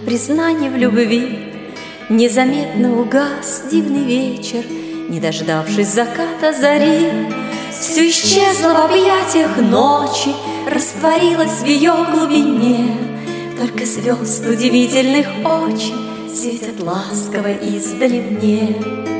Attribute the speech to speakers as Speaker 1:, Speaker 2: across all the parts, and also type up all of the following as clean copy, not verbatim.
Speaker 1: признание в любви. Незаметно угас дивный вечер, не дождавшись заката зари. Все исчезло в объятиях ночи, растворилось в ее глубине. Только звезд удивительных очень светят ласково издали мне.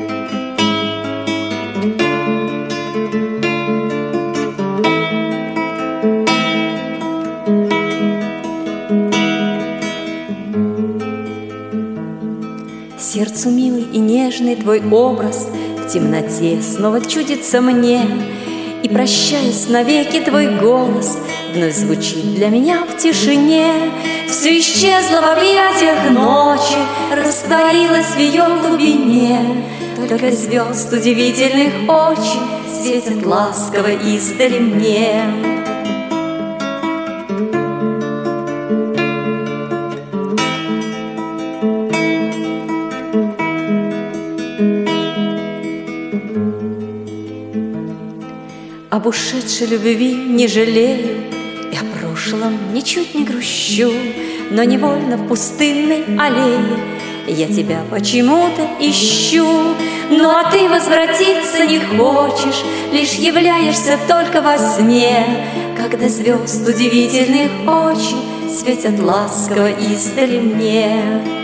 Speaker 1: Сердцу милый и нежный твой образ в темноте снова чудится мне, и, прощаясь навеки, твой голос вновь звучит для меня в тишине. Все исчезло в объятиях ночи, растворилось в ее глубине. Только звезд удивительных очень светят ласково издали мне. Об ушедшей любви не жалею, и о прошлом ничуть не грущу, но невольно в пустынной аллее я тебя почему-то ищу. Ну а ты возвратиться не хочешь, лишь являешься только во сне, когда звезд удивительных очень светят ласково издали мне.